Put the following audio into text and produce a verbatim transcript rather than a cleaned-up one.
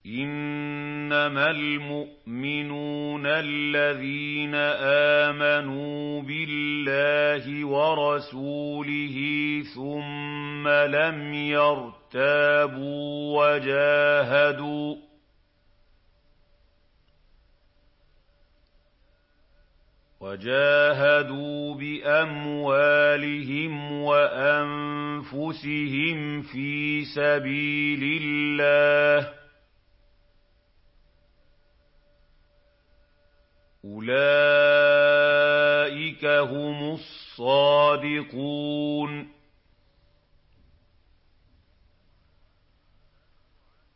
إِنَّمَا الْمُؤْمِنُونَ الَّذِينَ آمَنُوا بِاللَّهِ وَرَسُولِهِ ثُمَّ لَمْ يَرْتَابُوا وَجَاهَدُوا وَجَاهَدُوا بِأَمْوَالِهِمْ وَأَنفُسِهِمْ فِي سَبِيلِ اللَّهِ ۚ أُولَٰئِكَ هُمُ الصَّادِقُونَ